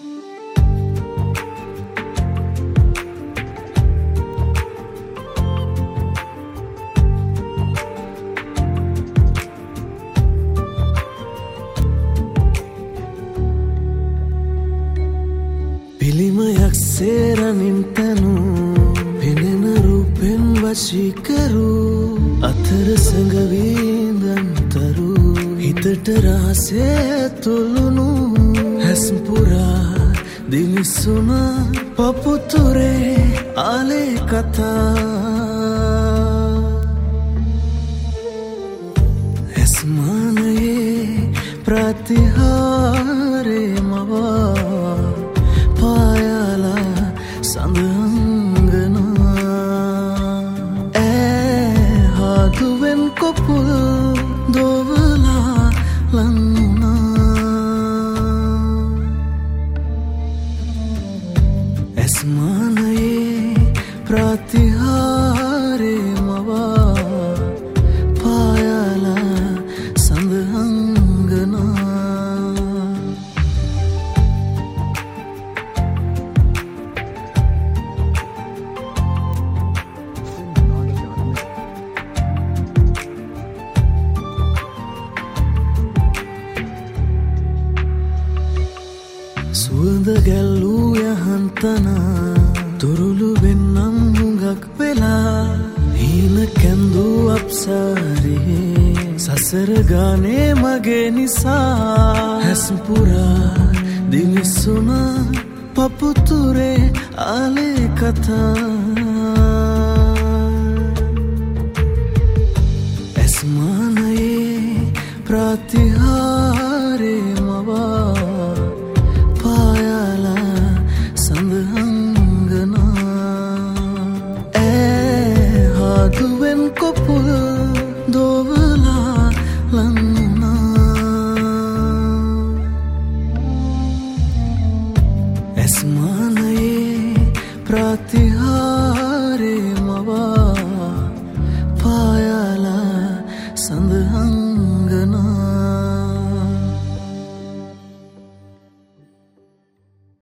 පිළිමයක් සේරනින් තනු පෙනෙන රූපෙන් වශීකරු අතර සඟවීදන්තරු හිතට රහසය තුළුණු හැස්පුරා දිලිසුන පපුතුරේ ආලේ කතා ඇස්මානයේ ප්‍රතිහාරේ මවා පායාලා සඳහංගනා හාදුවෙන් කොපුල් දෝවලා ලන්නා ඇස්මානයේ ප්‍රතිහාරේ මවා පායාලා සඳහංගනා සුවඳ ගැල්ලූ යහන්තනා තුරුළු වෙන්නම් හුඟක් වෙලා හීන කැන්දූ අප්සාරේ සසර ගානේ මගේ නිසා හැස්පුරා දිලිසුන පපුතුරේ ආලේ කතා ඇස්මානයේ ප්‍රතිහාරේ මවා පායාලා සඳහංගනා හාදුවෙන් කොපුල් දෝවලා ලන්නා ඇස්මානයේ ප්‍රතිහාරේ මවා